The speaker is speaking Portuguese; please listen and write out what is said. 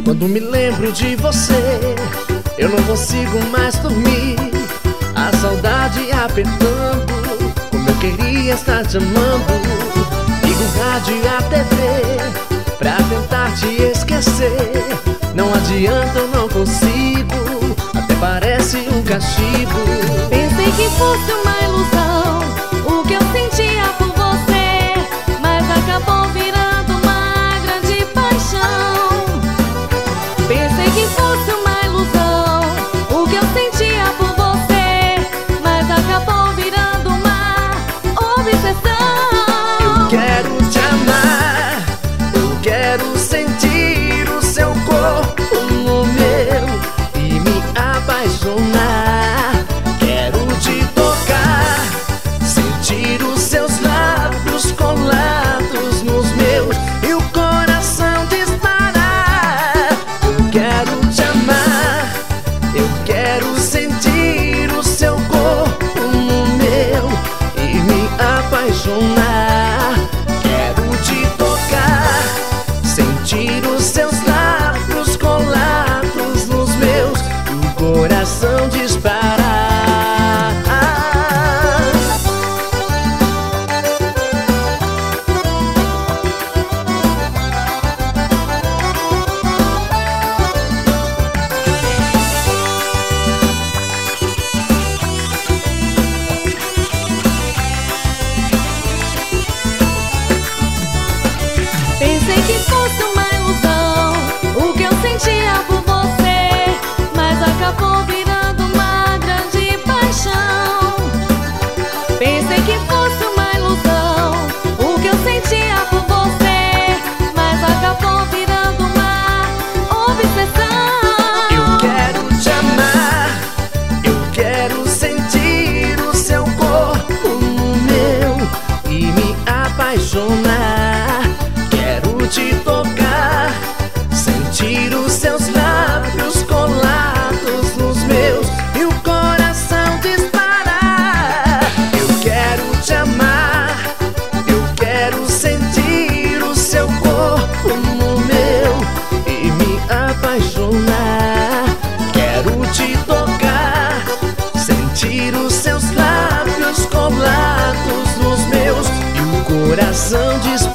Quando me lembro de você, eu não consigo mais dormir. A saudade apertando, como eu queria estar te amando. Ligo o rádio e a TV pra tentar te esquecer. Não adianta, eu não consigo, até parece um castigo. Pensei que fosse uma ilusão o que eu sentia por você, mas acabou virando uma grande paixão. Pensei que fosse uma ilusão o que eu sentia por você, mas acabou virando uma obsessão. Eu quero te amar, eu quero sentir o seu corpo no meu e me apaixonar. Quero te tocar, sentir os seus lábios colados nos meus e o coração disparar. Eu quero te amar, eu quero sentir o seu corpo no meu e me apaixonar. Quero te tocar, sentir os seus lábios colados nos meus e o coração disparar. Pensei que fosse uma ilusão o que eu sentia por você, mas acabou virando uma grande paixão. Pensei que fosse uma ilusão o que eu sentia por você, mas acabou virando uma obsessão. Eu quero te amar, eu quero sentir o seu corpo no meu e me apaixonar. Quero te tocar, sentir os seus lábios colados nos meus e o coração disparar. Eu quero te amar, eu quero sentir o seu corpo no meu e me apaixonar. Quero te tocar, sentir os seus lábios colados nos meus e o coração disparar.